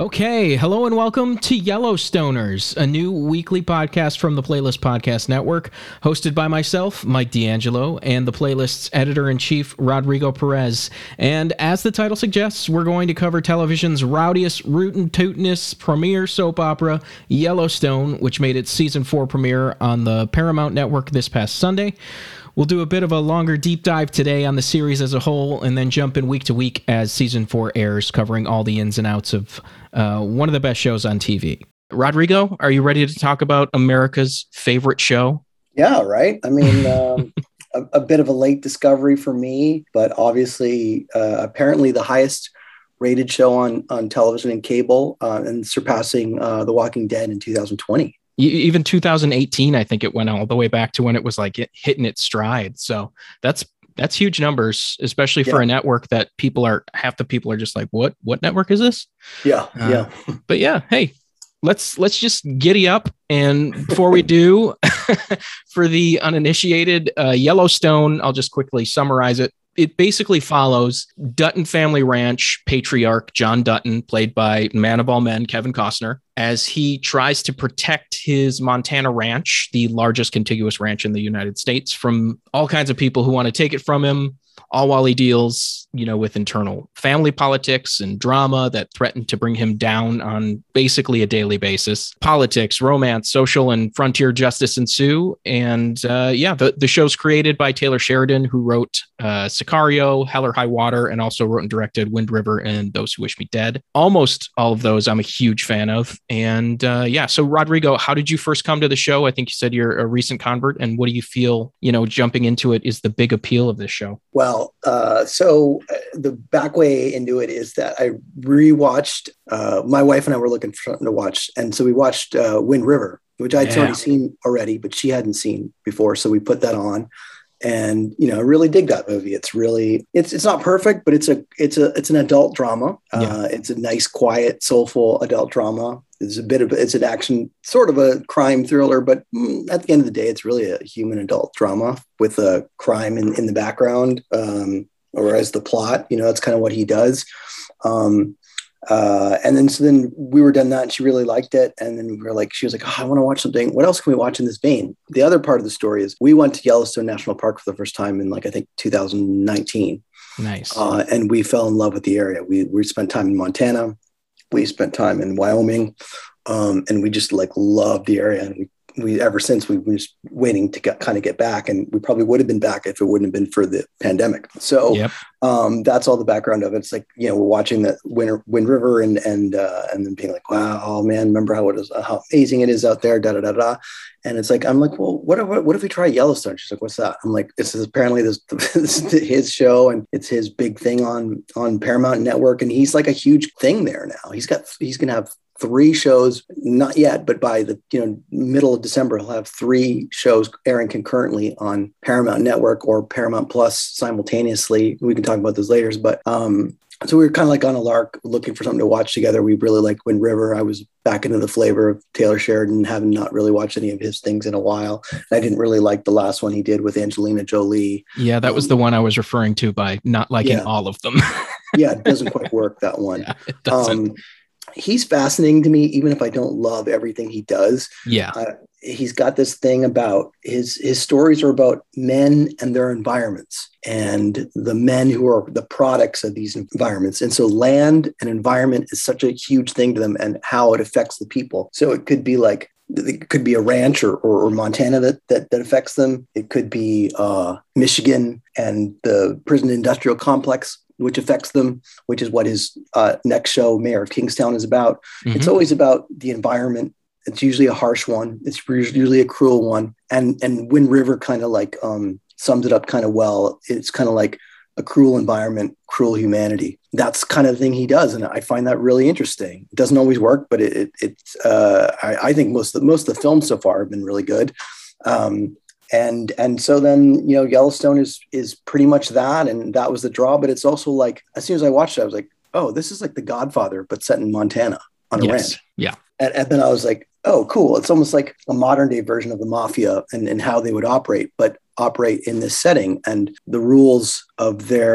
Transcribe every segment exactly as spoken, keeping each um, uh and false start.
Okay, hello and welcome to Yellowstoners, a new weekly podcast from the Playlist Podcast Network, hosted by myself, Mike D'Angelo, and the Playlist's editor-in-chief, Rodrigo Perez. And as the title suggests, we're going to cover television's rowdiest, rootin' tootin'est premiere soap opera, Yellowstone, which made its season four premiere on the Paramount Network this past Sunday. We'll do a bit of a longer deep dive today on the series as a whole, and then jump in week to week as season four airs, covering all the ins and outs of uh, one of the best shows on T V. Rodrigo, are you ready to talk about America's favorite show? Yeah, right. I mean, um, a, a bit of a late discovery for me, but obviously, uh, apparently the highest rated show on, on television and cable, uh, and surpassing uh, The Walking Dead in two thousand twenty. Even two thousand eighteen, I think it went all the way back to when it was like it, hitting its stride. So that's that's huge numbers, especially for yeah. a network that people are half the people are just like, what what network is this? Yeah, uh, yeah. But yeah, hey, let's let's just giddy up. And before we do, for the uninitiated, uh, Yellowstone, I'll just quickly summarize it. It basically follows Dutton Family Ranch patriarch John Dutton, played by man of all men, Kevin Costner, as he tries to protect his Montana ranch, the largest contiguous ranch in the United States, from all kinds of people who want to take it from him, all while he deals, you know, with internal family politics and drama that threaten to bring him down on basically a daily basis. Politics, romance, social, and frontier justice ensue. And uh, yeah, the, the show's created by Taylor Sheridan, who wrote uh, Sicario, Hell or High Water, and also wrote and directed Wind River and Those Who Wish Me Dead. Almost all of those I'm a huge fan of. And uh, yeah, so Rodrigo, how did you first come to the show? I think you said you're a recent convert. And what do you feel, you know, jumping into it is the big appeal of this show? Well, uh, so the back way into it is that I rewatched, uh, my wife and I were looking for something to watch. And so we watched uh, Wind River, which I'd yeah. already seen already, but she hadn't seen before. So we put that on and, you know, really dig that movie. It's really, it's it's not perfect, but it's a, it's a, it's an adult drama. Yeah. Uh, it's a nice, quiet, soulful adult drama. It's a bit of, it's an action, sort of a crime thriller, but at the end of the day, it's really a human adult drama with a crime in, in the background, um, or as the plot, you know, that's kind of what he does. Um, uh, and then, so then we were done that and she really liked it. And then we were like, she was like, oh, I want to watch something. What else can we watch in this vein? The other part of the story is we went to Yellowstone National Park for the first time in like, I think two thousand nineteen. Nice. Uh, and we fell in love with the area. We, we spent time in Montana. We spent time in Wyoming, um, and we just like loved the area. And we, we ever since we've been just waiting to get, kind of get back. And we probably would have been back if it wouldn't have been for the pandemic. So yep. um, that's all the background of it. It's like, you know, we're watching the Wind, Wind River and and uh, and then being like, wow, oh man, remember how it is, how amazing it is out there, da da da da. And it's like, I'm like, well, what if, what if we try Yellowstone? She's like, what's that? I'm like, this is apparently this, this is his show and it's his big thing on, on Paramount Network. And he's like a huge thing there now. He's got, he's going to have three shows, not yet, but by the, you know, middle of December, he'll have three shows airing concurrently on Paramount Network or Paramount Plus simultaneously. We can talk about those later, but, um, so we were kind of like on a lark looking for something to watch together. We really liked Wind River. I was back into the flavor of Taylor Sheridan, having not really watched any of his things in a while. I didn't really like the last one he did with Angelina Jolie. Yeah, that um, was the one I was referring to by not liking yeah. all of them. Yeah, it doesn't quite work, that one. Yeah, it doesn't. Um, he's fascinating to me, even if I don't love everything he does. Yeah. Uh, he's got this thing about his, his stories are about men and their environments and the men who are the products of these environments. And so land and environment is such a huge thing to them and how it affects the people. So it could be like, it could be a ranch or, or, or Montana that, that that affects them. It could be uh, Michigan and the prison industrial complex, which affects them, which is what his uh, next show, Mayor of Kingstown, is about. Mm-hmm. It's always about the environment. It's usually a harsh one. It's usually a cruel one. And and Wind River kind of like um, sums it up kind of well. It's kind of like a cruel environment, cruel humanity. That's kind of the thing he does. And I find that really interesting. It doesn't always work, but it, it, it uh, I, I think most of, the, most of the films so far have been really good. Um, And and so then, you know, Yellowstone is is pretty much that. And that was the draw. But it's also like, as soon as I watched it, I was like, oh, this is like The Godfather, but set in Montana on a yes. ranch. Yeah. And, and then I was like, oh, cool. It's almost like a modern day version of the mafia and, and how they would operate, but operate in this setting. And the rules of their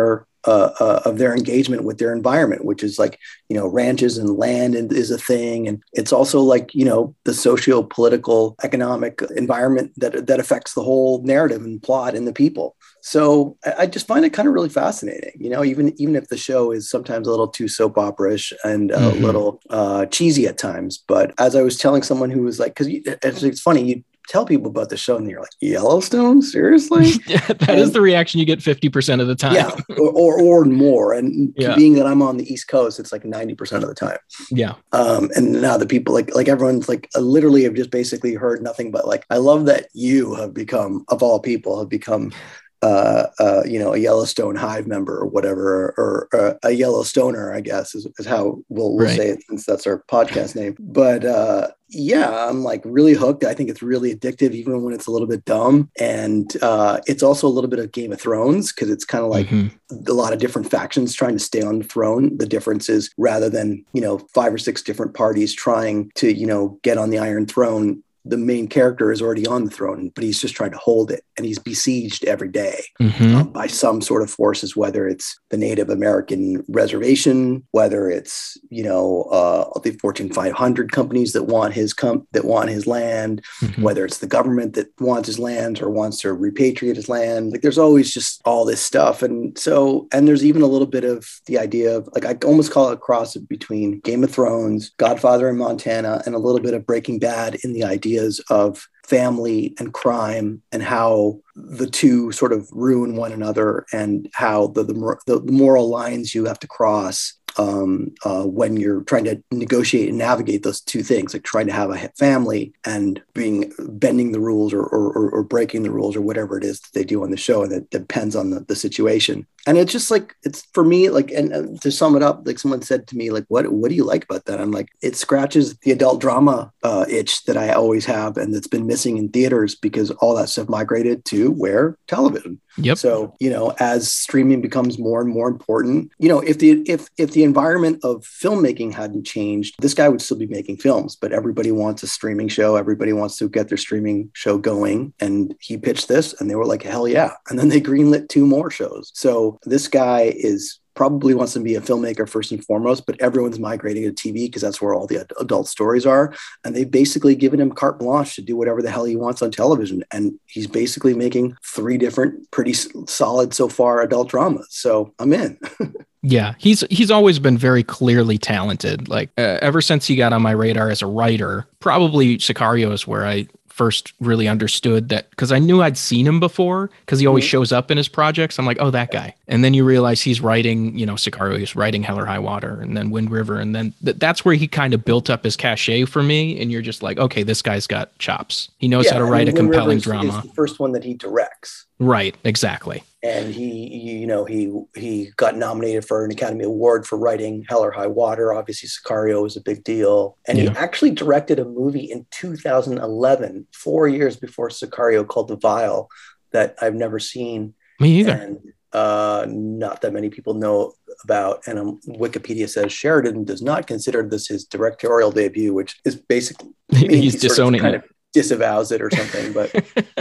uh, uh, of their engagement with their environment, which is like, you know, ranches and land and is a thing. And it's also like, you know, the socio-political economic environment that, that affects the whole narrative and plot and the people. So I, I just find it kind of really fascinating, you know, even, even if the show is sometimes a little too soap opera-ish and a mm-hmm. little uh, cheesy at times. But as I was telling someone who was like, because it's, it's funny, you tell people about the show and you're like, Yellowstone, seriously? Yeah, that and, is the reaction you get fifty percent of the time. Yeah, or, or, or more. And yeah. being that I'm on the East Coast, it's like ninety percent of the time. Yeah. Um, and now the people, like, like everyone's like, uh, literally have just basically heard nothing but like, I love that you have become, of all people, have become Uh, uh, you know, a Yellowstone Hive member or whatever, or, or uh, a Yellowstoner, I guess, is, is how we'll, we'll right. say it, since that's our podcast name. But uh, yeah, I'm like really hooked. I think it's really addictive, even when it's a little bit dumb. And uh, it's also a little bit of Game of Thrones, because it's kind of like mm-hmm. a lot of different factions trying to stay on the throne. The difference is, rather than, you know, five or six different parties trying to, you know, get on the Iron Throne, the main character is already on the throne, but he's just trying to hold it. And he's besieged every day mm-hmm. um, by some sort of forces, whether it's the Native American reservation, whether it's, you know, uh, the Fortune five hundred companies that want his com- that want his land, mm-hmm. whether it's the government that wants his land or wants to repatriate his land. Like, there's always just all this stuff. And so, and there's even a little bit of the idea of, like, I almost call it a cross between Game of Thrones, Godfather in Montana, and a little bit of Breaking Bad in the idea of family and crime, and how the two sort of ruin one another, and how the the, the moral lines you have to cross um, uh, when you're trying to negotiate and navigate those two things, like trying to have a family and being bending the rules or, or, or breaking the rules or whatever it is that they do on the show. And it depends on the, the situation. And it's just like, it's for me, like, and, and to sum it up, like someone said to me, like, what, what do you like about that? I'm like, it scratches the adult drama uh, itch that I always have, and that's been missing in theaters, because all that stuff migrated to where? Television. Yep. So, you know, as streaming becomes more and more important, you know, if the, if, if the environment of filmmaking hadn't changed, this guy would still be making films, but everybody wants a streaming show. Everybody wants to get their streaming show going. And he pitched this and they were like, hell yeah. And then they greenlit two more shows. So this guy is probably wants to be a filmmaker first and foremost, but everyone's migrating to T V because that's where all the ad- adult stories are. And they've basically given him carte blanche to do whatever the hell he wants on television. And he's basically making three different, pretty solid so far adult dramas. So I'm in. Yeah, he's he's always been very clearly talented. Like uh, ever since he got on my radar as a writer, probably Sicario is where I first really understood that, because I knew I'd seen him before because he always mm-hmm. shows up in his projects. I'm like, oh, that guy. And then you realize he's writing, you know, Sicario, he's writing Hell or High Water, and then Wind River. And then th- that's where he kind of built up his cachet for me. And you're just like, okay, this guy's got chops. He knows yeah, how to write I mean, a Wind compelling River drama. Is the first one that he directs. Right, exactly. And he, you know, he he got nominated for an Academy Award for writing Hell or High Water. Obviously, Sicario was a big deal. And yeah. he actually directed a movie in two thousand eleven, four years before Sicario, called The Vial, that I've never seen. Me either. And uh, not that many people know about. And um, Wikipedia says Sheridan does not consider this his directorial debut, which is basically he's disowning kind it. Of disavows it or something, but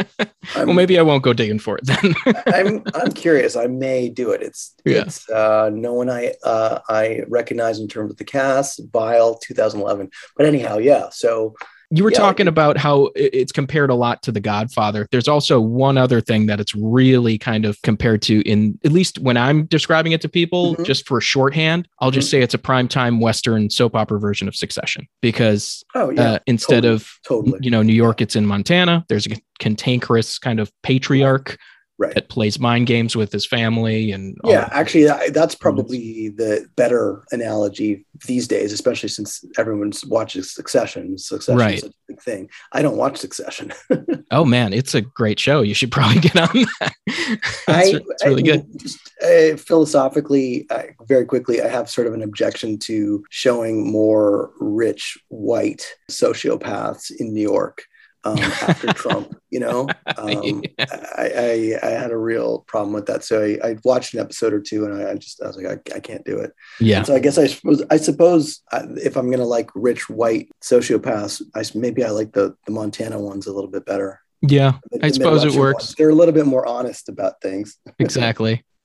well, maybe I won't go digging for it then. I'm I'm curious. I may do it. It's yeah. it's uh, no one I uh, I recognize in terms of the cast. Vial, two thousand eleven. But anyhow, yeah. So you were yeah, talking like, about how it's compared a lot to The Godfather. There's also one other thing that it's really kind of compared to, in at least when I'm describing it to people, mm-hmm. just for shorthand, I'll just mm-hmm. say it's a primetime Western soap opera version of Succession, because oh, yeah. uh, instead totally. of, totally. you know, New York, it's in Montana. There's a cantankerous kind of patriarch right. that plays mind games with his family. And all yeah, that. actually, that's probably the better analogy these days, especially since everyone watches Succession. Succession right. is a big thing. I don't watch Succession. Oh man, it's a great show. You should probably get on that. I, it's really I, good. Just, uh, philosophically, uh, very quickly, I have sort of an objection to showing more rich white sociopaths in New York. Um, after Trump, you know, um, yeah. I, I I had a real problem with that. So I, I watched an episode or two, and I, I just I was like, I, I can't do it. Yeah. And so I guess I suppose I suppose I, if I'm gonna like rich white sociopaths, I maybe I like the the Montana ones a little bit better. Yeah, the, I the suppose it works. Ones. They're a little bit more honest about things. Exactly.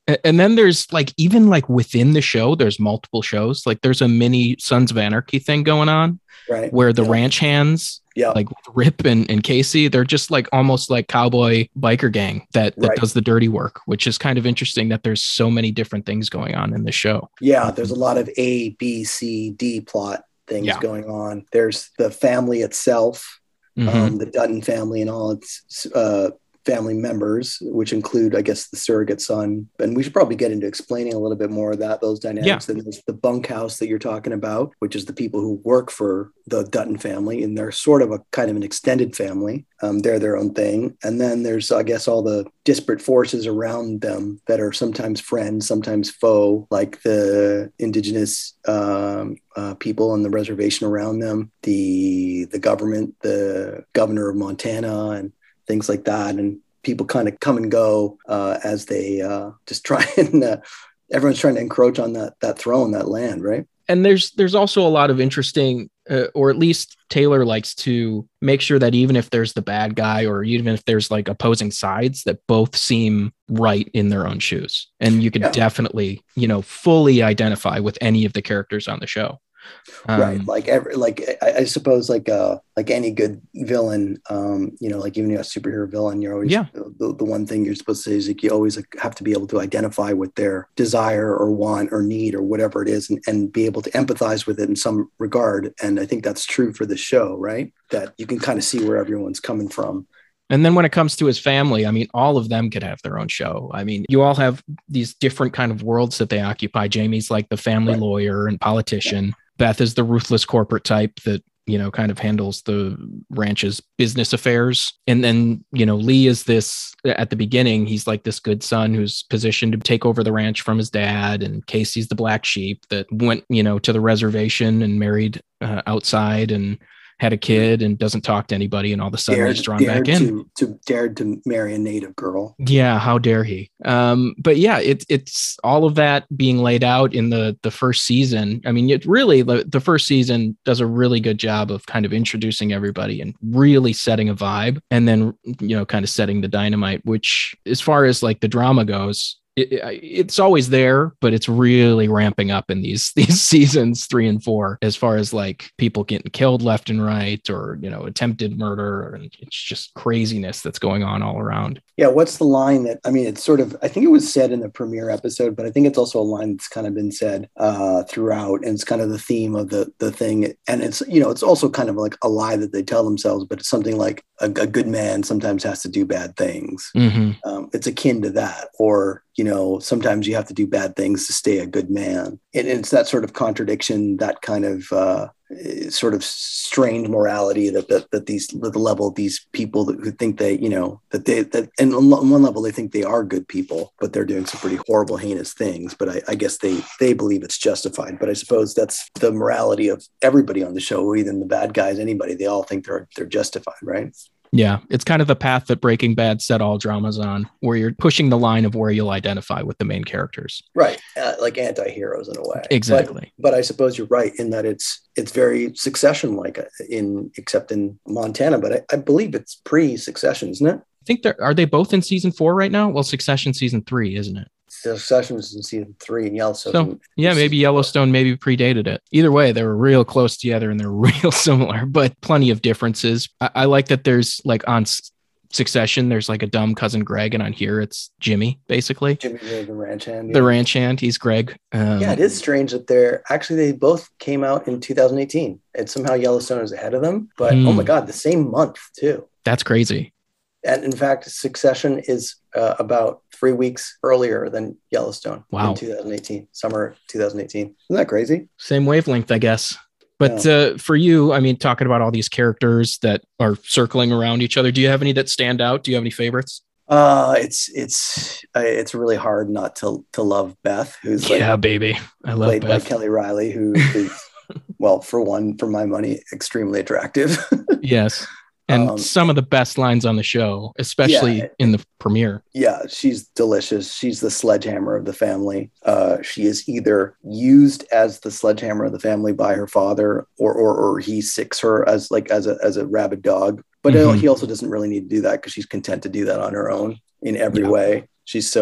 A- And then there's like, even like within the show, there's multiple shows. Like there's a mini Sons of Anarchy thing going on Right. where the Yeah. ranch hands, Yeah. like Rip and, and Casey, they're just like almost like cowboy biker gang that, that Right. does the dirty work, which is kind of interesting that there's so many different things going on in the show. Yeah. There's a lot of A, B, C, D plot things Yeah. going on. There's the family itself, Mhm. um, the Dutton family and all its uh, family members, which include, I guess, the surrogate son. And we should probably get into explaining a little bit more of that, those dynamics. Yeah. And there's the bunkhouse that you're talking about, which is the people who work for the Dutton family. And they're sort of a kind of an extended family. Um, they're their own thing. And then there's, I guess, all the disparate forces around them that are sometimes friends, sometimes foe, like the indigenous um, uh, people on the reservation around them, the the government, the governor of Montana, and things like that. And people kind of come and go uh, as they uh, just try and uh, everyone's trying to encroach on that that throne, that land, right? And there's there's also a lot of interesting, uh, or at least Taylor likes to make sure that even if there's the bad guy, or even if there's like opposing sides, that both seem right in their own shoes. And you could Yeah. definitely, you know, fully identify with any of the characters on the show. Um, Right. Like every, like I, I suppose like uh like any good villain, um, you know, like even a superhero villain, you're always Yeah. the, the one thing you're supposed to say is like you always like, have to be able to identify with their desire or want or need or whatever it is, and, and be able to empathize with it in some regard. And I think that's true for the show, right? That you can kind of see where everyone's coming from. And then when it comes to his family, I mean, all of them could have their own show. I mean, you all have these different kind of worlds that they occupy. Jamie's like the family Right. lawyer and politician. Beth is the ruthless corporate type that, you know, kind of handles the ranch's business affairs. And then, you know, Lee is this, at the beginning, he's like this good son who's positioned to take over the ranch from his dad. And Casey's the black sheep that went, you know, to the reservation and married uh, outside and had a kid and doesn't talk to anybody, and all of a sudden Dared, he's drawn dared back in. to, to dared to marry a native girl. Yeah, how dare he? Um, but yeah, it's it's all of that being laid out in the the first season. I mean, it really the, the first season does a really good job of kind of introducing everybody and really setting a vibe, and then, you know, kind of setting the dynamite. Which, as far as like the drama goes, it, it's always there, but it's really ramping up in these these seasons three and four, as far as like people getting killed left and right, or, you know, attempted murder, and it's just craziness that's going on all around. Yeah, what's the line that, I mean, it's sort of, I think it was said in the premiere episode, but I think it's also a line that's kind of been said uh, throughout, and it's kind of the theme of the the thing. And it's, you know, it's also kind of like a lie that they tell themselves, but it's something like a, a good man sometimes has to do bad things. Mm-hmm. Um, it's akin to that. Or, you know, sometimes you have to do bad things to stay a good man. And it's that sort of contradiction, that kind of uh, sort of strained morality that that, that these, at the level of these people that, who think they, you know, that they, that, and on one level they think they are good people, but they're doing some pretty horrible, heinous things. But I, I guess they, they believe it's justified. But I suppose that's the morality of everybody on the show, even the bad guys, anybody, they all think they're, they're justified, right? Yeah, it's kind of the path that Breaking Bad set all dramas on, where you're pushing the line of where you'll identify with the main characters. Right. Uh, like anti-heroes in a way. Exactly. But, but I suppose you're right in that it's it's very Succession-like in, except in Montana, but I, I believe it's pre-Succession, isn't it? I think they're, are they both in season four right now? Well, Succession season three, isn't it? Succession is in season three, and Yellowstone. So yeah, maybe Yellowstone maybe predated it. Either way, they were real close together and they're real similar, but plenty of differences. I, I like that there's like on S- Succession, there's like a dumb cousin Greg, and on here it's Jimmy, basically. Jimmy the ranch hand. Yeah. The ranch hand, he's Greg. Um, Yeah, it is strange that they're actually they both came out in two thousand eighteen, and somehow Yellowstone is ahead of them. But Hmm. oh my God, the same month too. That's crazy. And in fact, Succession is uh, about three weeks earlier than Yellowstone. Wow. In two thousand eighteen, summer two thousand eighteen. Isn't that crazy? Same wavelength, I guess. But uh, for you, I mean, talking about all these characters that are circling around each other, do you have any that stand out? Do you have any favorites? Uh, it's it's uh, it's really hard not to to love Beth, who's like, Yeah, baby. I love played Beth. by Kelly Riley, who is, well, for one, for my money, extremely attractive. Yes. And Um, some of the best lines on the show, especially Yeah. in the premiere. Yeah, she's delicious. She's the sledgehammer of the family. Uh, she is either used as the sledgehammer of the family by her father, or or, or he sicks her as like as a as a rabid dog. But Mhm. he also doesn't really need to do that because she's content to do that on her own in every Yeah. way. She's so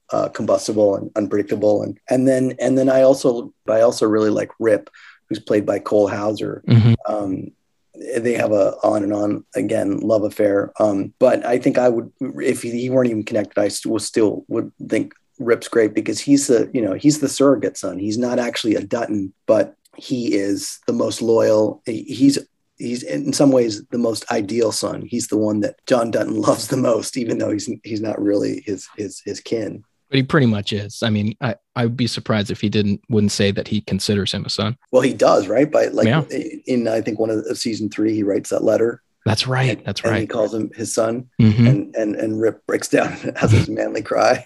uh, combustible and unpredictable. And and then and then I also I also really like Rip, who's played by Cole Hauser. Mm-hmm. Um, they have a on and on again love affair. Um, but I think I would, if he weren't even connected, I still still would think Rip's great because he's the, you know, he's the surrogate son. He's not actually a Dutton, but he is the most loyal. He's he's in some ways the most ideal son. He's the one that John Dutton loves the most, even though he's he's not really his his his kin. But he pretty much is. I mean, I, I would be surprised if he didn't wouldn't say that he considers him a son. Well, he does, right? By like yeah. in I think one of the, season three, he writes that letter. That's right. And, That's and right. He calls him his son, mm-hmm. and and and Rip breaks down and has his manly cry.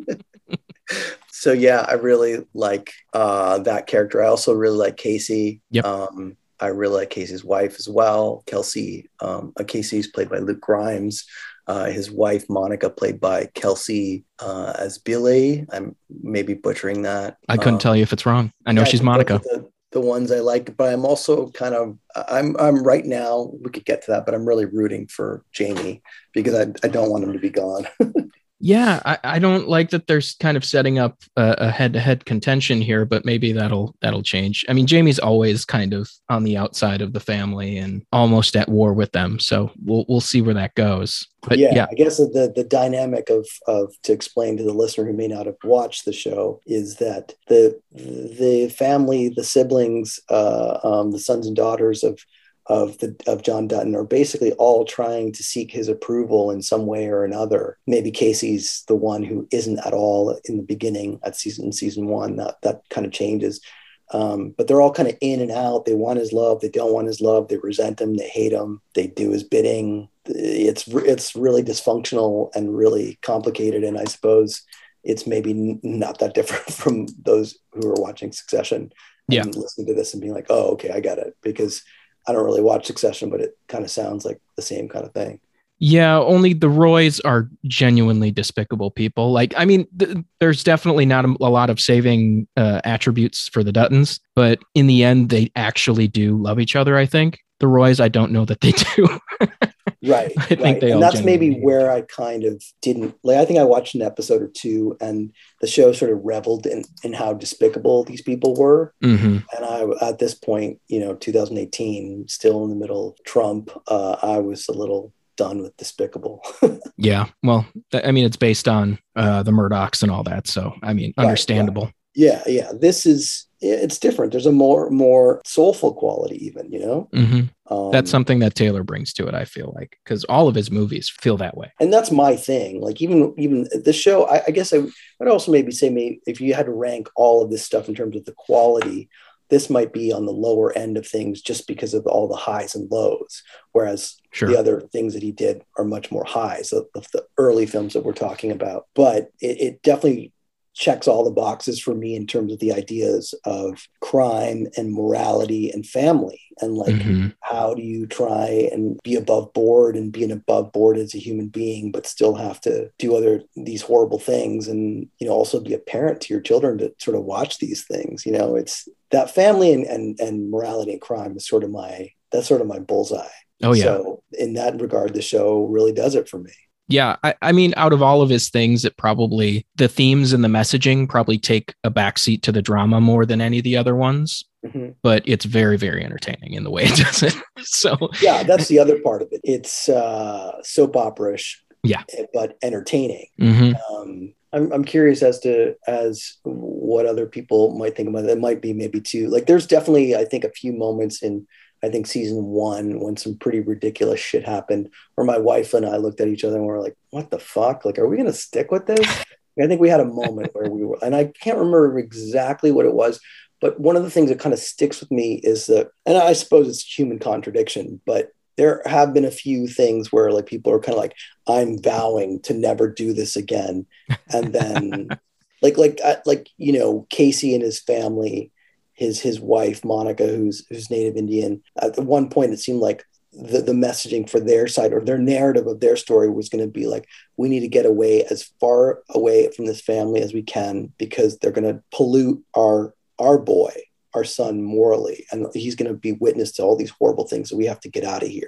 So yeah, I really like uh, that character. I also really like Casey. Yep. Um, I really like Casey's wife as well, Kelsey. Um, uh, Casey's played by Luke Grimes. Uh, his wife, Monica, played by Kelsey uh, as Billy. I'm maybe butchering that. I couldn't um, tell you if it's wrong. I know yeah, she's I Monica. The, the ones I like, but I'm also kind of, I'm, I'm right now, we could get to that, but I'm really rooting for Jamie because I, I don't want him to be gone. Yeah, I, I don't like that there's kind of setting up a, a head-to-head contention here, but maybe that'll that'll change. I mean, Jamie's always kind of on the outside of the family and almost at war with them, so we'll we'll see where that goes. But yeah, yeah, I guess the the dynamic of of to explain to the listener who may not have watched the show is that the the family, the siblings, uh, um, the sons and daughters of of the of John Dutton are basically all trying to seek his approval in some way or another. Maybe Casey's the one who isn't at all in the beginning at season season one. That that kind of changes. Um, but they're all kind of in and out. They want his love. They don't want his love. They resent him. They hate him. They do his bidding. It's it's really dysfunctional and really complicated. And I suppose it's maybe not that different from those who are watching Succession and yeah. listening to this and being like, oh, okay, I get it. Because I don't really watch Succession, but it kind of sounds like the same kind of thing. Yeah, only the Roys are genuinely despicable people. Like, I mean, th- there's definitely not a, a lot of saving uh, attributes for the Duttons, but in the end, they actually do love each other, I think. The Roys, I don't know that they do. Right. I think right. they and all that's maybe genuinely where I kind of didn't like. I think I watched an episode or two, and the show sort of reveled in, in how despicable these people were. Mm-hmm. And I, at this point, you know, two thousand eighteen, still in the middle of Trump, uh, I was a little done with despicable. Yeah. Well, th- I mean, it's based on uh, the Murdochs and all that. So, I mean, understandable. Right, right. Yeah. Yeah. This is, it's different. There's a more, more soulful quality even, you know? Mm-hmm. Um, that's something that Taylor brings to it, I feel like, because all of his movies feel that way. And that's my thing. Like even, even the show, I, I guess I would also maybe say maybe if you had to rank all of this stuff in terms of the quality, this might be on the lower end of things just because of all the highs and lows. Whereas sure. the other things that he did are much more highs of, of the early films that we're talking about. But it, it definitely checks all the boxes for me in terms of the ideas of crime and morality and family. And like, mm-hmm. how do you try and be above board and be an above board as a human being, but still have to do other, these horrible things. And, you know, also be a parent to your children to sort of watch these things. You know, it's that family and, and, and morality and crime is sort of my, that's sort of my bullseye. Oh yeah. So in that regard, the show really does it for me. Yeah, I, I mean, out of all of his things, it probably, the themes and the messaging probably take a backseat to the drama more than any of the other ones. Mm-hmm. But it's very, very entertaining in the way it does it. So yeah, that's the other part of it. It's uh, soap opera-ish, yeah, but entertaining. Mm-hmm. Um, I'm I'm curious as to as what other people might think about it. It might be maybe too like. There's definitely, I think, a few moments in I think season one when some pretty ridiculous shit happened, where my wife and I looked at each other and we were like, "What the fuck? Like, are we going to stick with this?" I think we had a moment where we were, and I can't remember exactly what it was. But one of the things that kind of sticks with me is that, and I suppose it's human contradiction, but there have been a few things where like people are kind of like, I'm vowing to never do this again. And then like, like, like, you know, Casey and his family, his, his wife, Monica, who's, who's Native Indian. At one point, it seemed like the, the messaging for their side or their narrative of their story was going to be like, we need to get away as far away from this family as we can, because they're going to pollute our, our boy, our son morally, and he's going to be witness to all these horrible things. So we have to get out of here.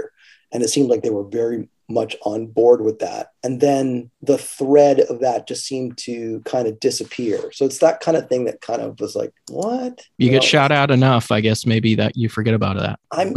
And it seemed like they were very much on board with that. And then the thread of that just seemed to kind of disappear. So it's that kind of thing that kind of was like, what? You, you get know? shot out enough, I guess, maybe that you forget about that. I'm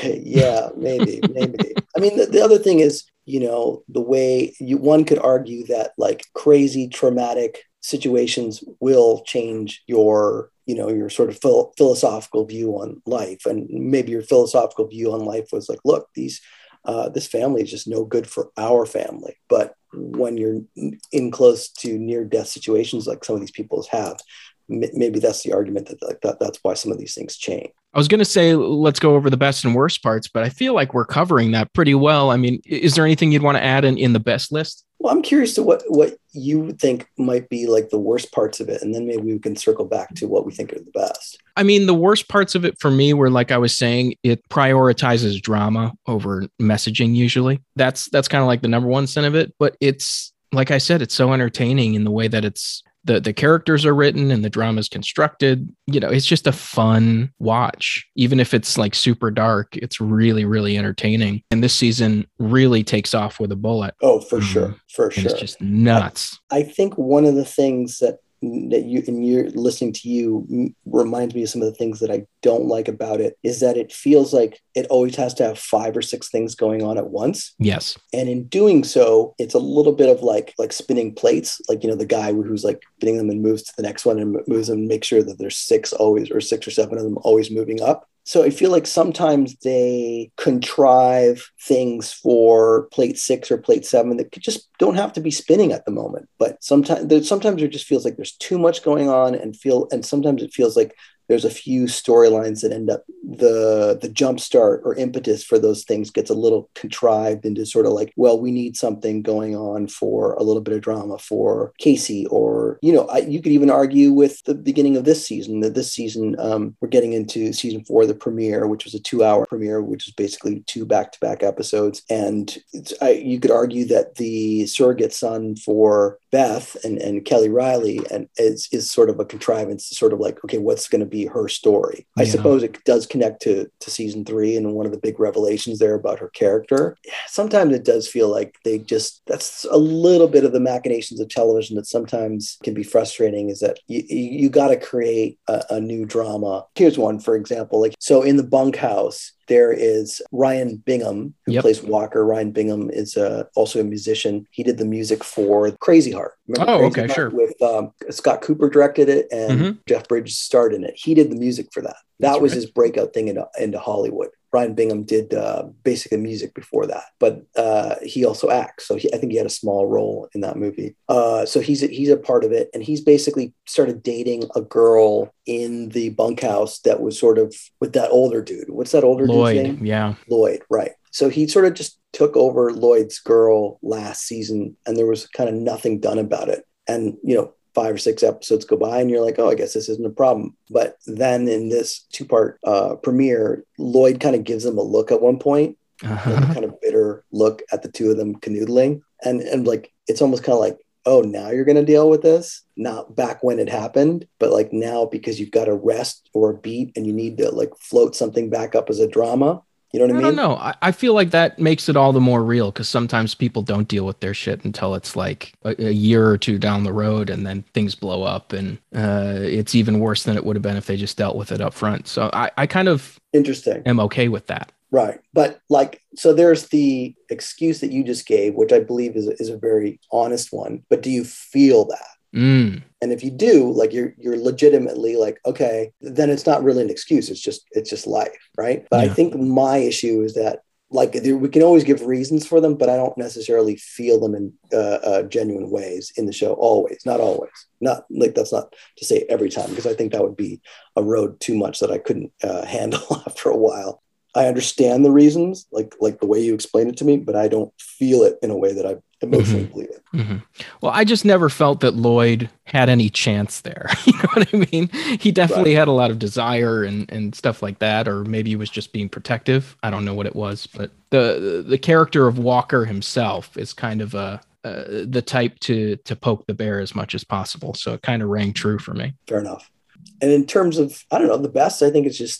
yeah, maybe, maybe. I mean, the, the other thing is, you know, the way you, one could argue that like crazy traumatic situations will change your, you know, your sort of phil- philosophical view on life. And maybe your philosophical view on life was like, look, these, uh, this family is just no good for our family. But when you're in close to near death situations, like some of these people have, m- maybe that's the argument that like that, that's why some of these things change. I was going to say, let's go over the best and worst parts, but I feel like we're covering that pretty well. I mean, is there anything you'd want to add in, in the best list? Well, I'm curious to what, what you think might be like the worst parts of it. And then maybe we can circle back to what we think are the best. I mean, the worst parts of it for me were, like I was saying, it prioritizes drama over messaging usually. That's, that's kind of like the number one sin of it. But it's, like I said, it's so entertaining in the way that it's, The the characters are written and the drama is constructed. You know, it's just a fun watch. Even if it's like super dark, it's really, really entertaining. And this season really takes off with a bullet. Oh, for um, sure. For and sure. It's just nuts. I, I think one of the things that that you and you're listening to you m- reminds me of some of the things that I don't like about it is that it feels like it always has to have five or six things going on at once. Yes. And in doing so, it's a little bit of like like spinning plates, like, you know, the guy who's like spinning them and moves to the next one and moves them and make sure that there's six always or six or seven of them always moving up. So I feel like sometimes they contrive things for plate six or plate seven that could just don't have to be spinning at the moment. But sometimes, sometimes it just feels like there's too much going on, and feel, and sometimes it feels like there's a few storylines that end up the the jump start or impetus for those things gets a little contrived into sort of like, well, we need something going on for a little bit of drama for Casey, or, you know, I, you could even argue with the beginning of this season that this season um, we're getting into season four, the premiere, which was a two hour premiere, which is basically two back-to-back episodes. And it's, I, you could argue that the surrogate son for Beth and, and Kelly Riley and is, is sort of a contrivance to sort of like, okay, what's going to be her story? I Yeah. suppose it does connect to, to season three and one of the big revelations there about her character. Sometimes it does feel like they just, that's a little bit of the machinations of television that sometimes can be frustrating, is that you, you got to create a, a new drama. Here's one, for example, like, so in the bunkhouse, there is Ryan Bingham, who Yep. plays Walker. Ryan Bingham is uh, also a musician. He did the music for Crazy Heart. Remember Oh, Crazy okay, Heart? sure. With um, Scott Cooper directed it, and Mhm. Jeff Bridges starred in it. He did the music for that. That That's was right. his breakout thing into, into Hollywood. Ryan Bingham did uh, basically music before that, but uh, he also acts. So he, I think he had a small role in that movie. Uh, so he's a, he's a part of it, and he's basically started dating a girl in the bunkhouse that was sort of with that older dude. What's that older Lloyd. dude's name? Yeah. Lloyd, right. So he sort of just took over Lloyd's girl last season, and there was kind of nothing done about it. And, you know, five or six episodes go by and you're like, oh, I guess this isn't a problem. But then in this two-part uh, premiere, Lloyd kind of gives them a look at one point, Uh-huh. like a kind of bitter look at the two of them canoodling. And, and like, it's almost kind of like, oh, now you're going to deal with this? Not back when it happened, but like now because you've got a rest or a beat and you need to like float something back up as a drama. You know what I, I mean? don't know. I, I feel like that makes it all the more real, because sometimes people don't deal with their shit until it's like a, a year or two down the road, and then things blow up, and uh, it's even worse than it would have been if they just dealt with it up front. So I, I kind of Interesting. am okay with that. Right. But like, so there's the excuse that you just gave, which I believe is, is a very honest one. But do you feel that? Mm. And if you do, like you're you're legitimately like, okay, then it's not really an excuse. It's just it's just life, right? But Yeah. I think my issue is that like there, we can always give reasons for them, but I don't necessarily feel them in uh, uh, genuine ways in the show. Always, not always. Not like that's not to say every time, because I think that would be a road too much that I couldn't uh, handle after a while. I understand the reasons, like like the way you explained it to me, but I don't feel it in a way that I emotionally Mhm. believe it. Mm-hmm. Well, I just never felt that Lloyd had any chance there. You know what I mean? He definitely Right. had a lot of desire and, and stuff like that, or maybe he was just being protective. I don't know what it was, but the the character of Walker himself is kind of a uh, the type to to poke the bear as much as possible. So it kind of rang true for me. Fair enough. And in terms of, I don't know, the best, I think it's just the,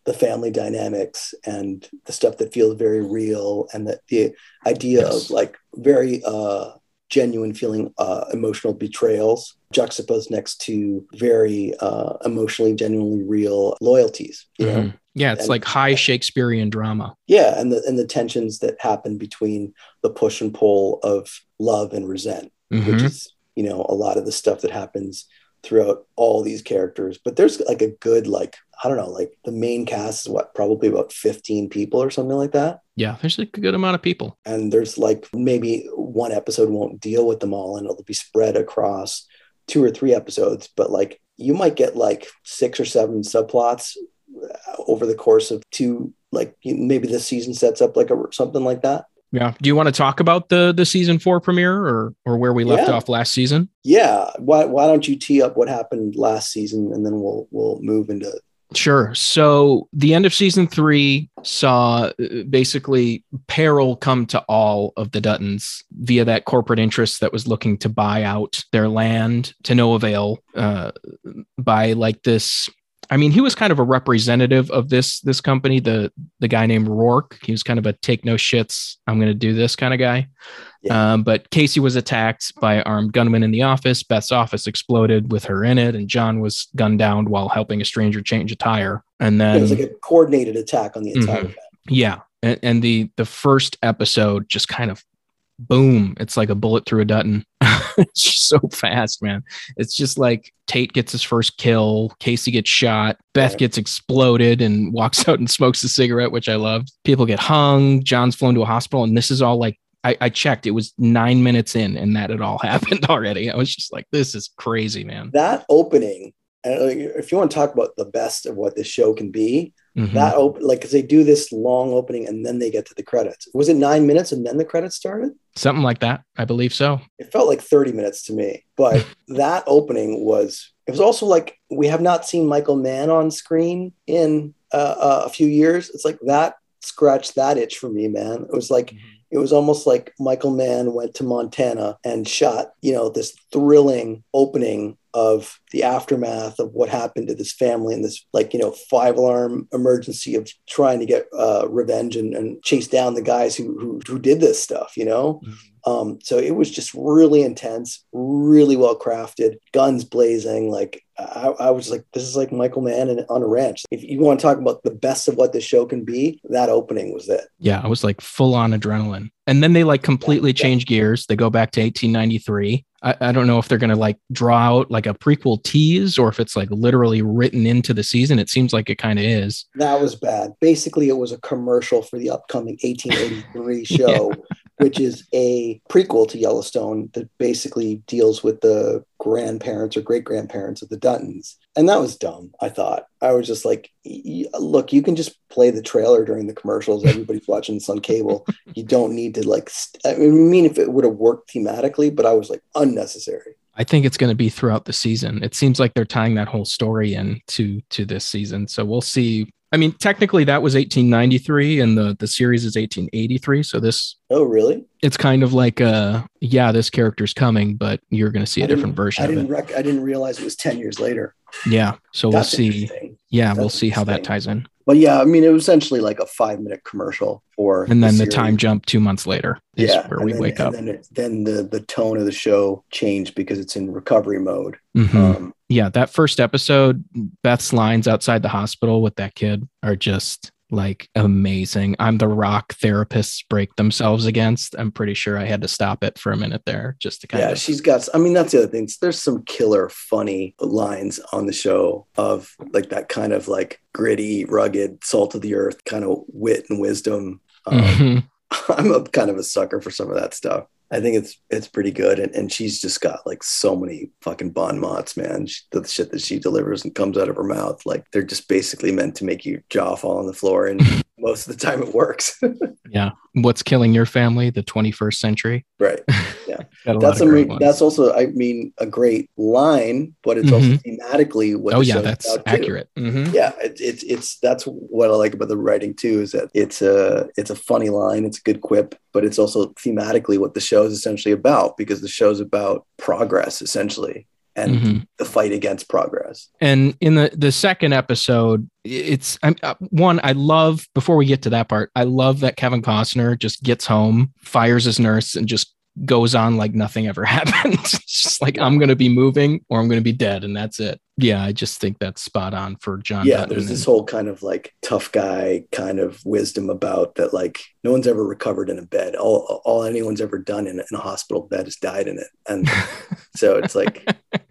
the family dynamics and the stuff that feels very real, and that the idea yes. of like very uh, genuine feeling uh, emotional betrayals juxtaposed next to very uh, emotionally, genuinely real loyalties. You mm-hmm. know? Yeah, it's and, like high Shakespearean drama. Yeah, and the and the tensions that happen between the push and pull of love and resent, mm-hmm. which is, you know, a lot of the stuff that happens throughout all these characters. But there's like a good, like, I don't know, like the main cast is what, probably about fifteen people or something like that. Yeah, there's a good amount of people. And there's like maybe one episode won't deal with them all and it'll be spread across two or three episodes. But like you might get like six or seven subplots over the course of two, like maybe the season sets up like a something like that. Yeah. Do you want to talk about the the season four premiere or or where we left yeah. off last season? Yeah. Why why don't you tee up what happened last season and then we'll we'll move into Sure. So the end of season three saw basically peril come to all of the Duttons via that corporate interest that was looking to buy out their land to no avail uh, by like this. I mean, he was kind of a representative of this this company, the the guy named Rourke. He was kind of a take no shits, I'm going to do this kind of guy. Yeah. Um, but Casey was attacked by armed gunmen in the office. Beth's office exploded with her in it, and John was gunned down while helping a stranger change a tire. And then it was like a coordinated attack on the entire mm-hmm. Yeah, and, and the the first episode just kind of boom, it's like a bullet through a Dutton. It's just so fast, man. It's just like Tate gets his first kill, Casey gets shot, Beth gets exploded and walks out and smokes a cigarette, which I loved. People get hung, John's flown to a hospital, and this is all like, I, I checked, it was nine minutes in and that had all happened already. I was just like, this is crazy, man. That opening, if you want to talk about the best of what this show can be, mm-hmm. that open, like, because they do this long opening and then they get to the credits. Was it nine minutes and then the credits started? Something like that. I believe so. It felt like thirty minutes to me, but that opening was, it was also like, we have not seen Michael Mann on screen in uh, uh, a few years. It's like that scratched that itch for me, man. It was like, mm-hmm. It was almost like Michael Mann went to Montana and shot, you know, this thrilling opening of the aftermath of what happened to this family and this, like, you know, five alarm emergency of trying to get uh, revenge and, and chase down the guys who, who, who did this stuff, you know? Mm-hmm. Um, so it was just really intense, really well crafted, guns blazing. Like I, I was like, this is like Michael Mann on a ranch. If you want to talk about the best of what the show can be, that opening was it. Yeah, I was like full on adrenaline. And then they like completely yeah, change yeah. gears. They go back to eighteen ninety-three. I, I don't know if they're going to like draw out like a prequel tease or if it's like literally written into the season. It seems like it kind of is. That was bad. Basically, it was a commercial for the upcoming eighteen eighty-three show, yeah. which is a prequel to Yellowstone that basically deals with the grandparents or great grandparents of the Duttons. And that was dumb, I thought. I was just like, look, you can just play the trailer during the commercials. Everybody's watching this on cable. You don't need to like, st- I mean, if it would have worked thematically, but I was like, unnecessary. I think it's going to be throughout the season. It seems like they're tying that whole story in to, to this season. So we'll see. I mean, technically that was eighteen ninety-three and the, the series is eighteen eighty-three. So this, oh, really? It's kind of like, uh, yeah, this character's coming, but you're going to see a different version I didn't of it. Rec- I didn't realize it was ten years later. Yeah. So That's we'll see. Yeah. That's we'll see how that ties in. But yeah, I mean, it was essentially like a five minute commercial for, and then the, the time jump two months later is yeah, where we then, wake and up. Then, it, then the, the tone of the show changed because it's in recovery mode. Mm-hmm. Um, yeah. That first episode, Beth's lines outside the hospital with that kid are just like amazing. I'm the rock therapists break themselves against. I'm pretty sure I had to stop it for a minute there just to kind yeah, of. Yeah, she's got, I mean, that's the other thing. There's some killer funny lines on the show of like that kind of like gritty, rugged, salt of the earth kind of wit and wisdom. Um, mm-hmm. I'm a kind of a sucker for some of that stuff. I think it's it's pretty good. And, and she's just got like so many fucking bon mots, man. She, the shit that she delivers and comes out of her mouth, like they're just basically meant to make your jaw fall on the floor. And most of the time it works. Yeah. What's killing your family? The twenty-first century. Right. Yeah. that's a re- that's also, I mean, a great line, but it's mm-hmm. also thematically what. Oh yeah, that's accurate. Mm-hmm. Yeah, it's it's it's that's what I like about the writing too. Is that it's a it's a funny line, it's a good quip, but it's also thematically what the show is essentially about, because the show's about progress essentially. and Mm-hmm. the fight against progress. And in the, the second episode, it's I'm, uh, one, I love, before we get to that part, I love that Kevin Costner just gets home, fires his nurse, and just goes on like nothing ever happened. It's just like, I'm going to be moving or I'm going to be dead. And that's it. Yeah. I just think that's spot on for John Yeah. Dutton. There's this and, whole kind of like tough guy kind of wisdom about that. Like no one's ever recovered in a bed. All, all anyone's ever done in, in a hospital bed is died in it. And so it's like,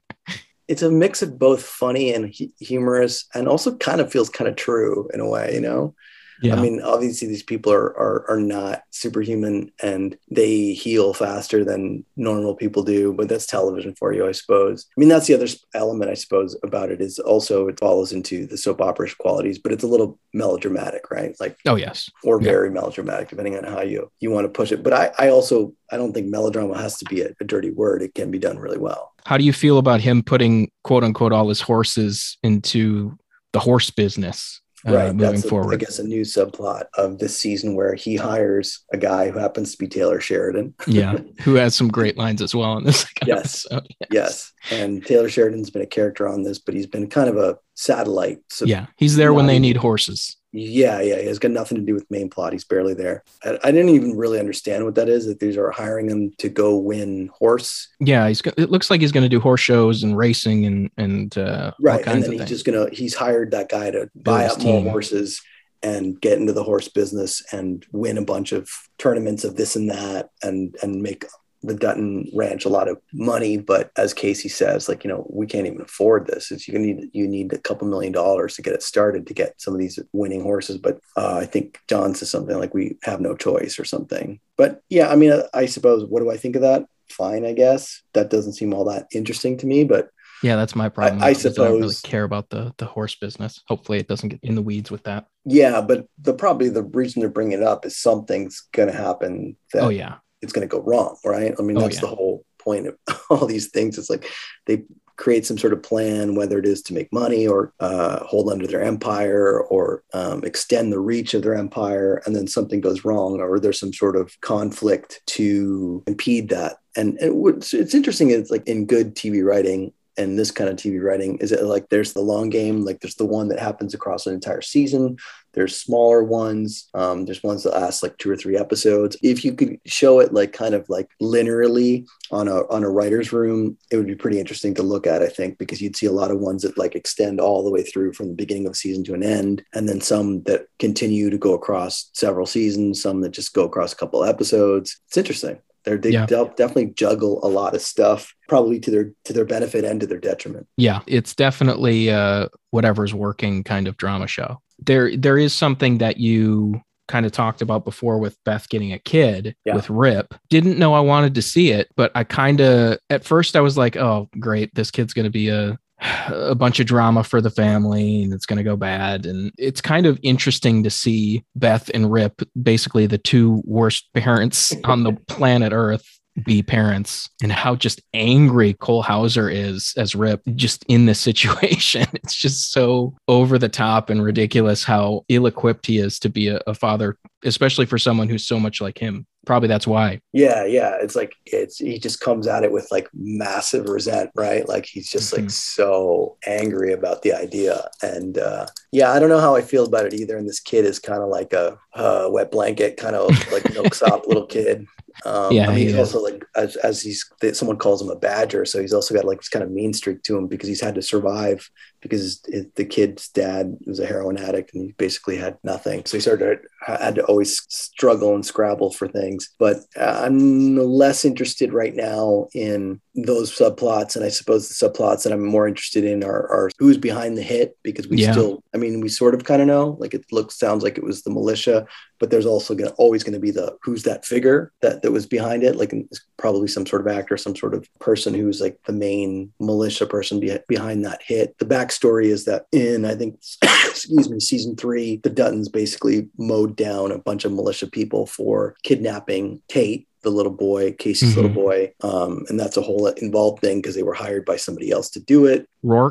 it's a mix of both funny and hu- humorous, and also kind of feels kind of true in a way, you know? yeah. I mean, obviously these people are, are are not superhuman and they heal faster than normal people do, but that's television for you, I suppose. I mean, that's the other element, I suppose, about it is also it follows into the soap opera qualities, but it's a little melodramatic, right? Like, oh yes, or yeah. very melodramatic, depending on how you you want to push it. But I, I also I don't think melodrama has to be a, a dirty word. It can be done really well. How do you feel about him putting quote unquote all his horses into the horse business? Uh, right. moving That's, a, forward. I guess, a new subplot of this season where he hires a guy who happens to be Taylor Sheridan. yeah. Who has some great lines as well in this yes. episode. Yes. Yes. And Taylor Sheridan's been a character on this, but he's been kind of a satellite. So yeah. He's there when they even, need horses. Yeah. Yeah. He has got nothing to do with main plot. He's barely there. I, I didn't even really understand what that is, that these are hiring him to go win horse. Yeah. He's it looks like he's going to do horse shows and racing and, and, uh, right. all kinds and then of he's things. just going to, he's hired that guy to buy up more horses and get into the horse business and win a bunch of tournaments of this and that and, and make the Dutton Ranch a lot of money. But as Casey says, like, you know, we can't even afford this. It's, you need, you need a couple million dollars to get it started, to get some of these winning horses. But uh, I think John says something like, we have no choice or something. But yeah, I mean, I, I suppose, what do I think of that? Fine, I guess. That doesn't seem all that interesting to me, but yeah, that's my problem. I, I suppose I don't really care about the, the horse business. Hopefully it doesn't get in the weeds with that. Yeah, but the probably the reason they're bringing it up is something's going to happen. That oh, yeah. It's going to go wrong, right? I mean, oh, that's yeah. the whole point of all these things. It's like they create some sort of plan, whether it is to make money or uh, hold under their empire or um, extend the reach of their empire, and then something goes wrong, or there's some sort of conflict to impede that. And, and what's it's interesting is, like, in good T V writing, and this kind of T V writing, is it like there's the long game, like there's the one that happens across an entire season. There's smaller ones. Um, there's ones that last like two or three episodes. If you could show it like kind of like linearly on a on a writer's room, it would be pretty interesting to look at, I think, because you'd see a lot of ones that like extend all the way through from the beginning of a season to an end, and then some that continue to go across several seasons, some that just go across a couple episodes. It's interesting. They're, they yeah. de- definitely juggle a lot of stuff, probably to their to their benefit and to their detriment. Yeah, it's definitely uh, whatever's working kind of drama show. There, there is something that you kind of talked about before with Beth getting a kid yeah. with Rip. Didn't know I wanted to see it, but I kind of, at first I was like, oh, great, this kid's going to be a a bunch of drama for the family and it's going to go bad. And it's kind of interesting to see Beth and Rip, basically the two worst parents on the planet Earth, be parents, and how just angry Cole Hauser is as Rip just in this situation. It's just so over the top and ridiculous how ill-equipped he is to be a, a father, especially for someone who's so much like him. Probably that's why. Yeah, yeah. It's like it's he just comes at it with like massive resent, right? Like he's just mm-hmm. like so angry about the idea. And uh, yeah, I don't know how I feel about it either. And this kid is kind of like a uh, wet blanket, kind of like milksop little kid. Um, yeah, I mean, he he's is. also like, as, as he's, someone calls him a badger. So he's also got like this kind of mean streak to him because he's had to survive because it, the kid's dad was a heroin addict and he basically had nothing. So he started to, had to always struggle and scrabble for things. But I'm less interested right now in those subplots. And I suppose the subplots that I'm more interested in are, are who's behind the hit, because we yeah. still, I mean, we sort of kind of know, like it looks, sounds like it was the militia, but there's also gonna, always going to be the, who's that figure that, that was behind it. Like it's probably some sort of actor, some sort of person who's like the main militia person be, behind that hit. The backstory is that in, I think, excuse me, season three, the Duttons basically mowed down a bunch of militia people for kidnapping Tate, the little boy, Casey's mm-hmm. little boy. Um, and that's a whole involved thing because they were hired by somebody else to do it. Rourke.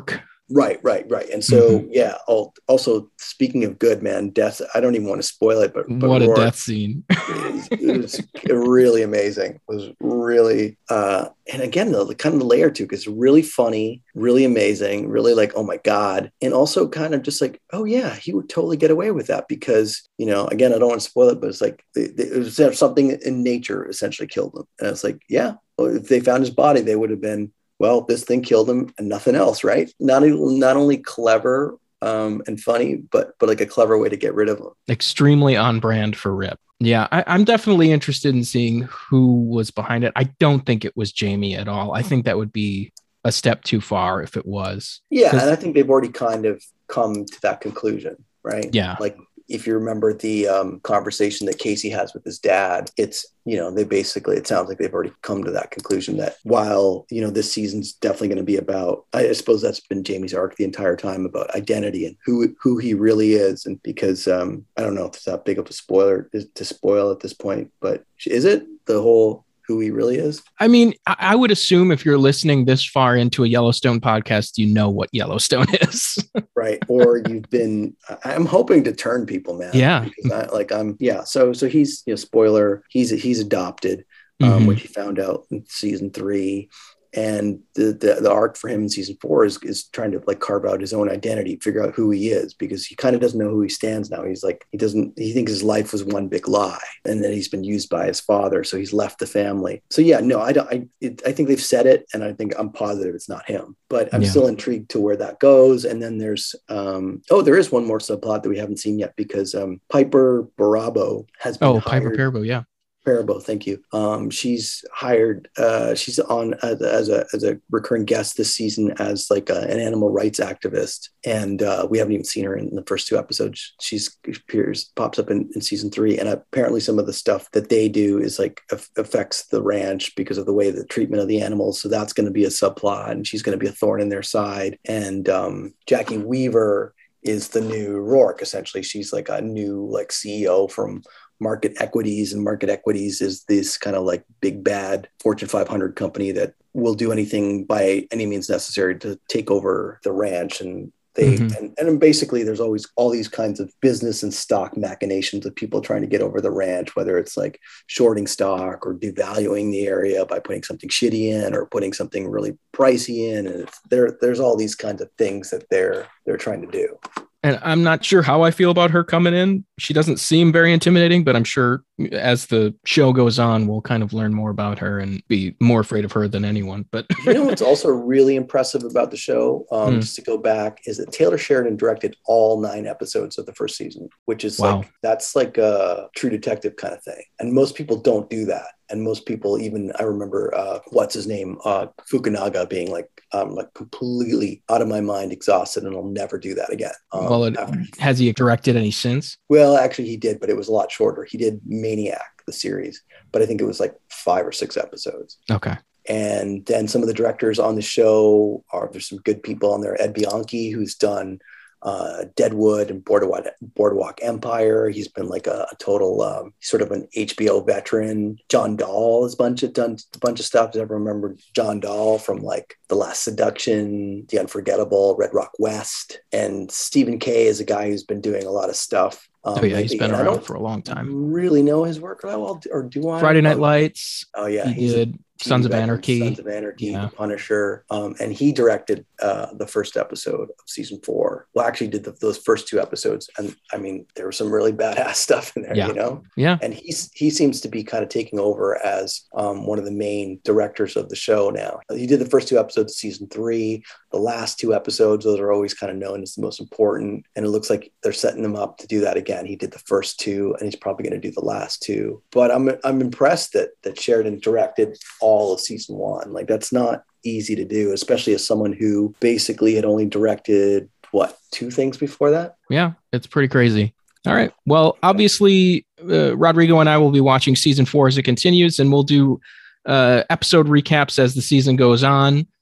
Right, right, right. And so, mm-hmm. yeah. Also, speaking of good, man, death. I don't even want to spoil it, but, but what Rourke a death scene! is, it was really amazing. It was really, uh, and again, the, the kind of the layer too, because really funny, really amazing, really like, oh my god, and also kind of just like, oh yeah, he would totally get away with that because you know, again, I don't want to spoil it, but it's like it was something in nature essentially killed him, and it's like, yeah, well, if they found his body, they would have been. Well, this thing killed him and nothing else, right? Not, not only clever um, and funny, but but like a clever way to get rid of him. Extremely on brand for Rip. Yeah, I, I'm definitely interested in seeing who was behind it. I don't think it was Jamie at all. I think that would be a step too far if it was. Yeah, and I think they've already kind of come to that conclusion, right? Yeah. Like, if you remember the um, conversation that Casey has with his dad, it's, you know, they basically, it sounds like they've already come to that conclusion that while, you know, this season's definitely going to be about, I suppose that's been Jamie's arc the entire time about identity and who, who he really is. And because um, I don't know if it's that big of a spoiler to spoil at this point, but is it the whole who he really is? I mean, I would assume if you're listening this far into a Yellowstone podcast, you know what Yellowstone is. Right. Or you've been, I'm hoping to turn people, man. Yeah. Because I, like I'm, yeah. So, so he's, you know, spoiler, he's, he's adopted, um, mm-hmm. which he found out in season three. And the, the the arc for him in season four is is trying to like carve out his own identity, figure out who he is, because he kind of doesn't know who he stands now. He's like, he doesn't, he thinks his life was one big lie and that he's been used by his father. So he's left the family. So yeah, no, I don't, I, it, I think they've said it and I think I'm positive it's not him, but I'm yeah. still intrigued to where that goes. And then there's, um, oh, there is one more subplot that we haven't seen yet because um, Piper Barabo has been Oh, hired. Piper Perabo, yeah. Parabo, thank you. Um, she's hired. Uh, she's on as, as a as a recurring guest this season as like a, an animal rights activist, and uh, we haven't even seen her in the first two episodes. She's appears pops up in, in season three, and apparently some of the stuff that they do is like af- affects the ranch because of the way the treatment of the animals. So that's going to be a subplot, and she's going to be a thorn in their side. And um, Jackie Weaver is the new Rourke. Essentially, she's like a new like C E O from Market Equities, and Market Equities is this kind of like big bad Fortune five hundred company that will do anything by any means necessary to take over the ranch. And they mm-hmm. and, and basically there's always all these kinds of business and stock machinations of people trying to get over the ranch, whether it's like shorting stock or devaluing the area by putting something shitty in or putting something really pricey in. And it's, there there's all these kinds of things that they're they're trying to do. And I'm not sure how I feel about her coming in. She doesn't seem very intimidating, but I'm sure as the show goes on, we'll kind of learn more about her and be more afraid of her than anyone. But you know what's also really impressive about the show, um, mm. just to go back, is that Taylor Sheridan directed all nine episodes of the first season, which is wow. like, that's like a True Detective kind of thing. And most people don't do that. And most people, even I remember, uh, what's his name, uh, Fukunaga, being like, um, like completely out of my mind, exhausted, and I'll never do that again. Um, well, it, has he directed any since? Well, actually, he did, but it was a lot shorter. He did Maniac, the series, but I think it was like five or six episodes. Okay. And then some of the directors on the show are, there's some good people on there. Ed Bianchi, who's done uh, Deadwood and Boardwalk, Boardwalk Empire. He's been like a, a total um, sort of an H B O veteran. John Dahl has bunch of done a bunch of stuff. Does everyone remember John Dahl from like The Last Seduction, The Unforgettable, Red Rock West? And Stephen Kay is a guy who's been doing a lot of stuff. Um, oh yeah, he's been around for a long time. Really know his work that well, or do I? Friday Night Lights. Oh yeah, he did. Sons of Anarchy. Sons of Anarchy, yeah. The Punisher. Um, and he directed uh, the first episode of season four. Well, actually did the, those first two episodes. And I mean, there was some really badass stuff in there, yeah. you know? Yeah. And he's, he seems to be kind of taking over as um, one of the main directors of the show now. He did the first two episodes of season three. The last two episodes, those are always kind of known as the most important. And it looks like they're setting them up to do that again. He did the first two, and he's probably going to do the last two. But I'm I'm impressed that that Sheridan directed all of season one. Like, that's not easy to do, especially as someone who basically had only directed, what, two things before that? Yeah, it's pretty crazy. All right. Well, obviously, uh, Rodrigo and I will be watching season four as it continues, and we'll do uh, episode recaps as the season goes on.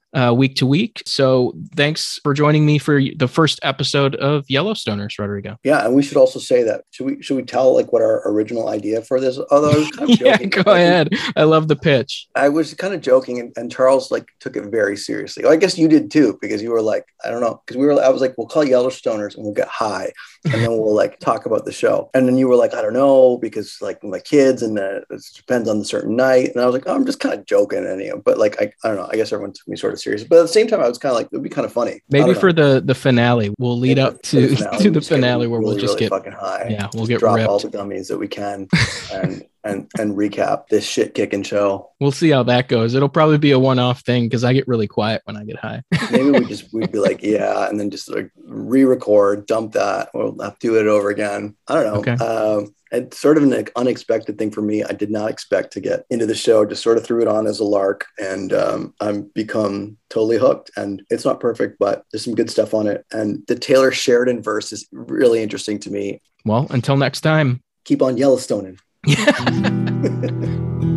uh, week to week. So thanks for joining me for the first episode of Yellowstoners, Rodrigo. Yeah, and we should also say that should we should we tell like what our original idea for this? Although I was kind of yeah, joking. go ahead. I love the pitch. I was kind of joking, and, and Charles like took it very seriously. Well, I guess you did too, because you were like, I don't know, because we were. I was like, we'll call Yellowstoners and we'll get high, and then we'll like talk about the show. And then you were like, I don't know, because like my kids, and uh, it depends on the certain night. And I was like, oh, I'm just kind of joking, anyhow. But like, I, I don't know. I guess everyone took me sort of serious. But at the same time, I was kind of like, it'd be kind of funny. Maybe for the the finale, we'll lead Maybe up to the finale, to the finale where really, we'll just really get fucking high. Yeah, we'll just get drop ripped. all the gummies that we can, and and and recap this shit kicking show. We'll see how that goes. It'll probably be a one off thing because I get really quiet when I get high. Maybe we just we'd be like, yeah, and then just like re-record, dump that, or we'll have to do it over again. I don't know. Okay. Um, it's sort of an unexpected thing for me. I did not expect to get into the show. Just sort of threw it on as a lark, and um, I'm become totally hooked. And it's not perfect, but there's some good stuff on it. And the Taylor Sheridan verse is really interesting to me. Well, until next time, keep on Yellowstoning. Yeah.